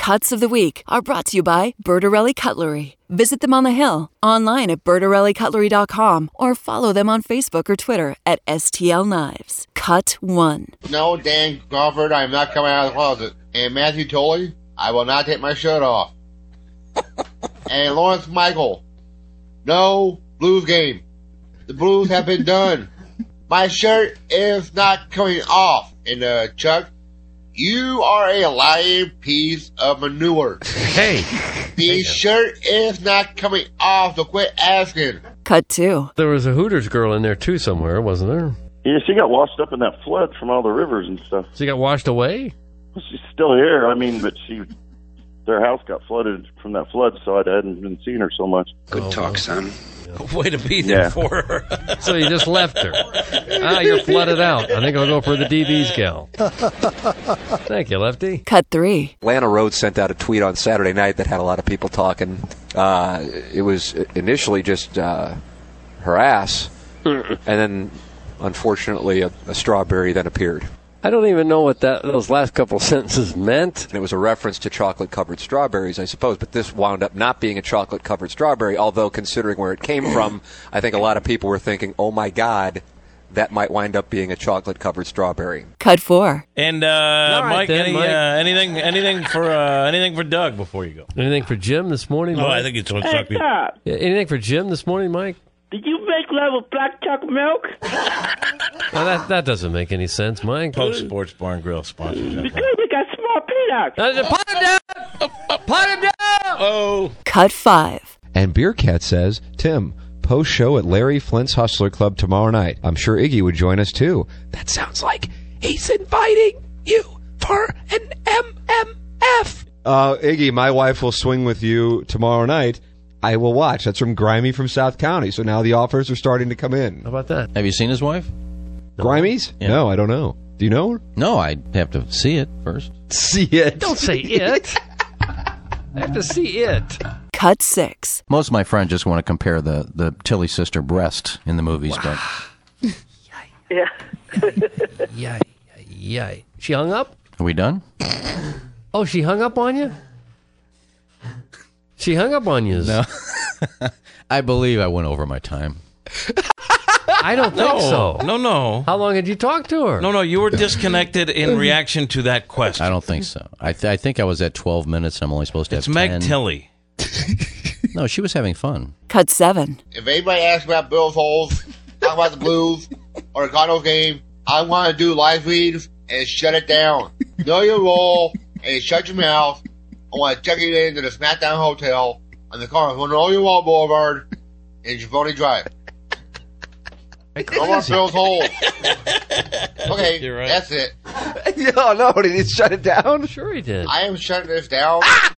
Cuts of the Week are brought to you by Bertarelli Cutlery. Visit them on the Hill, online at bertarellicutlery.com, or follow them on Facebook or Twitter at STL Knives. Cut 1. No, Dan Crawford, I'm not coming out of the closet. And Matthew Tolley, I will not take my shirt off. And Lawrence Michael, no Blues game. The Blues have been done. My shirt is not coming off. And Chuck, you are a lying piece of manure. Hey. The shirt is not coming off, so quit asking. Cut 2. There was a Hooters girl in there, too, somewhere, wasn't there? Yeah, she got washed up in that flood from all the rivers and stuff. She got washed away? Well, she's still here. I mean, but their house got flooded from that flood, so I hadn't been seeing her so much. Good talk, son. Way to be there for her. So you just left her. You're flooded out. I think I'll go for the DB's gal. Thank you, Lefty. Cut 3. Lana Rhodes sent out a tweet on Saturday night that had a lot of people talking. It was initially just her ass, and then, unfortunately, a strawberry then appeared. I don't even know what those last couple sentences meant. And it was a reference to chocolate-covered strawberries, I suppose, but this wound up not being a chocolate-covered strawberry, although considering where it came from, I think a lot of people were thinking, oh, my God, that might wind up being a chocolate-covered strawberry. Cut 4. And right, Mike, then, Mike. anything for Doug before you go? Anything for Jim this morning, Mike? No, I think it's what's Hey, Tom, Yeah, anything for Jim this morning, Mike? did you make love with black chocolate milk? Well, that doesn't make any sense, Mike. Post Sports Bar and Grill sponsors. Because you got small peanuts. Pot him down! Pot him down! Oh. Cut 5. And Beer Cat says, Tim, post show at Larry Flint's Hustler Club tomorrow night. I'm sure Iggy would join us too. That sounds like he's inviting you for an MMF. Iggy, my wife will swing with you tomorrow night. I will watch. That's from Grimy from South County. So now the offers are starting to come in. How about that? Have you seen his wife? No. Grimey's? Yeah. No, I don't know. Do you know her? No, I'd have to see it first. See it. Don't say it. I have to see it. Cut 6. Most of my friends just want to compare the Tilly sister breast in the movies, but Yeah. Yay. She hung up? are we done? Oh, she hung up on you? She hung up on you. No. I believe I went over my time. I don't think so. No. How long had you talked to her? No, you were disconnected in reaction to that question. I don't think so. I think I was at 12 minutes. I'm only supposed to have 10. It's Meg Tilly. No, she was having fun. Cut 7. If anybody asks about Bill's Holes, talk about the Blues, or the Cardinals game, I want to do live reads and shut it down. Know your role and shut your mouth. I want to check you into the SmackDown Hotel on the corner of Know Your Wall Boulevard in Giovanni Drive. No more Bill's Holes. Okay, You're right. that's it. No, did he shut it down? Sure he did. I am shutting this down.